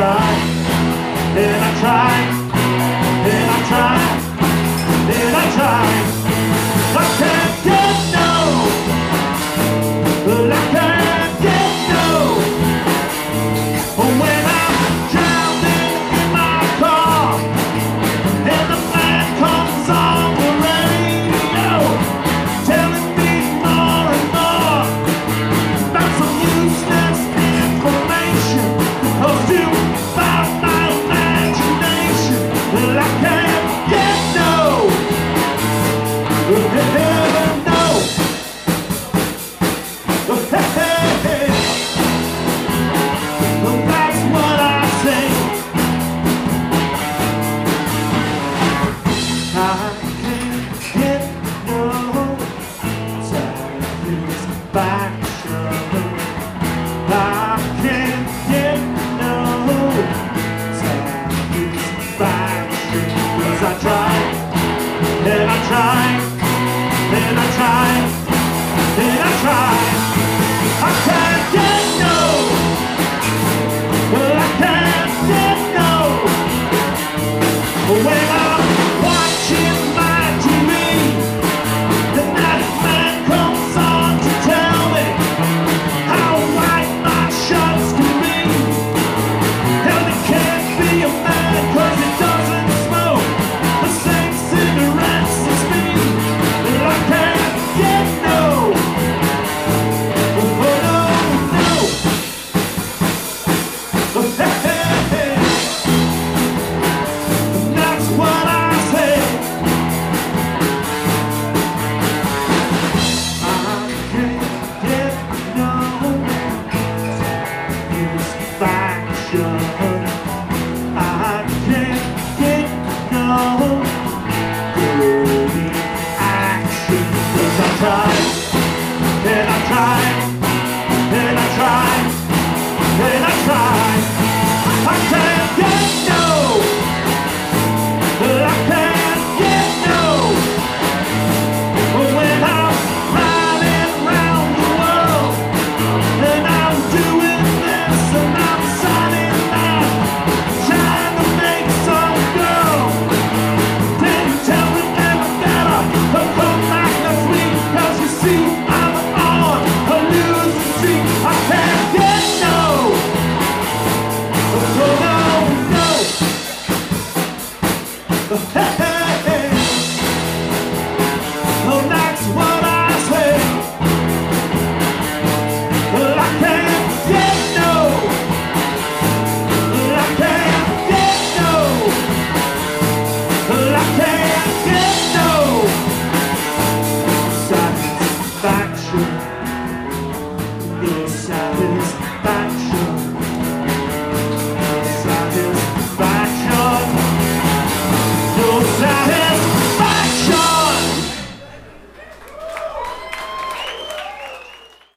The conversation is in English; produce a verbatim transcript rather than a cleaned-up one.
tried, and I tried, and I tried, and I tried. I can't get no, well, I can't get no. When I'm drowning in my car, and the man comes on the radio, telling me more and more about some useless information, cause you found my imagination. Well, I can't get no, well, never know. Well, hey, hey, hey. Well, that's what I say. I can't get no satisfaction. I can't get no satisfaction. 'Cause I tried, and I tried, and I tried, and I tried. I can't get no, well, I can't get no. When I'm watching my T V, the night man comes on to tell me how white my shirts can be. Hell, it can't be a man 'cause it doesn't smoke the same cigarettes as me. Well, I can't get no, oh no, no. Oh, hey, hey, hey. That's what I say. I can't get no satisfaction. I can't get no good action. 'Cause I tried, and I tried, and I tried, and I tried. I can't get no, well, I can't get no. When I'm riding round the world, and I'm doing this, and I'm signing that, trying to make some girl, then you tell me never better, but come back next week, 'cause you see I'm on a losing streak. I can't get no, oh no, no. Hey, hey, hey. Oh, that's what I say. Well, I can't get no, well, I can't get no, well, I can't get no satisfaction. Your satisfaction.